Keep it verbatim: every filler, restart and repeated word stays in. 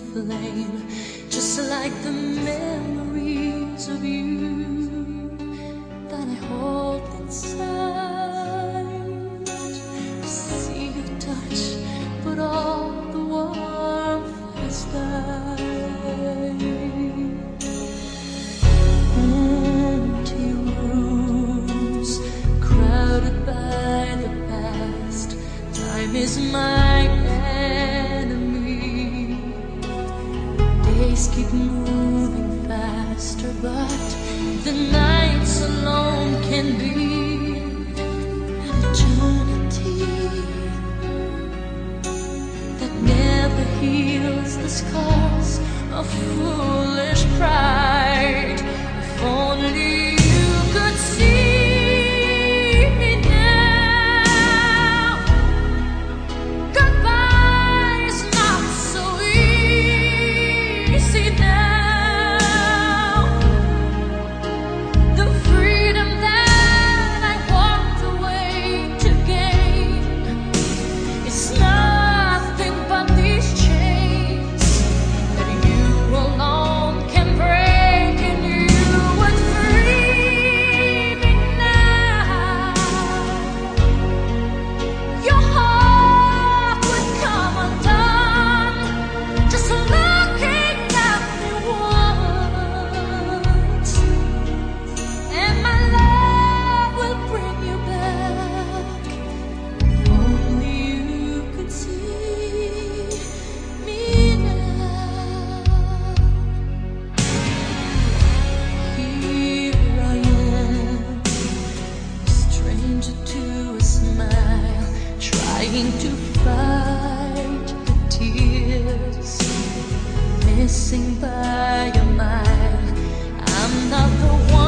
flame, just like the memories of you that I hold inside. I see your touch, but all the warmth has died. Empty rooms, crowded by the past. Time is my enemy. Days keep moving faster, but the nights alone can be an eternity that never heals the scars of foolish pride. If only you could see me now. Goodbye is not so easy now. The freedom that I walked away to gain is nothing but these chains that you alone can break, and you would free me now. Your heart would come undone just looking at me once, and my love will bring you back. Only you could see me now. Here I am, stranger to a smile, trying to fight the tears, missing by a mile. I'm not the one